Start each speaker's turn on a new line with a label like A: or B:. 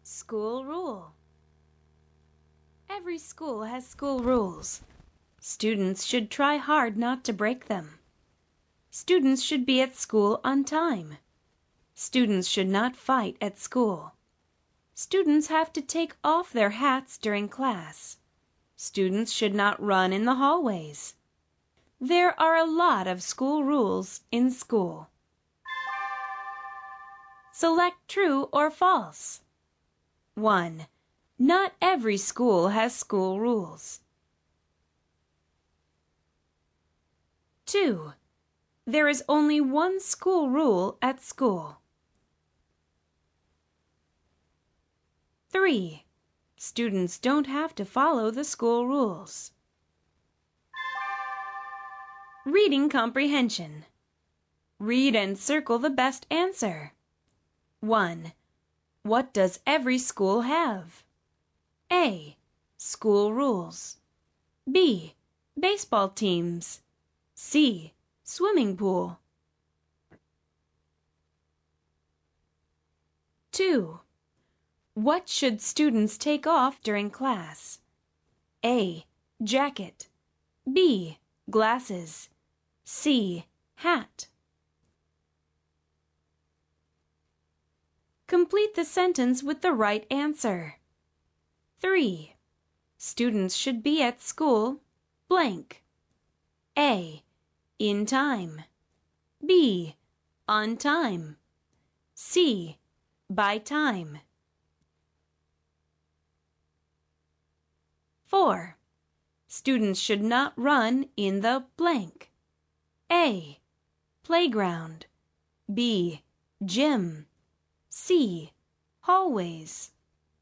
A: School rule. Every school has school rules. Students should try hard not to break them. Students should be at school on time. Students should not fight at school. Students have to take off their hats during class. Students should not run in the hallways. There are a lot of school rules in school. Select true or false. 1. Not every school has school rules. 2. There is only one school rule at school. 3. Students don't have to follow the school rules. Reading comprehension. Read and circle the best answer. 1. What does every school have? A. School rules. B. Baseball teams. C. Swimming pool. 2. What should students take off during class? A. Jacket. B. Glasses. C. Hat. Complete the sentence with the right answer. 3. Students should be at school blank. A. In time. B. On time. C. By time. 4. Students should not run in the blank. A. Playground. B. Gym. C. Hallways.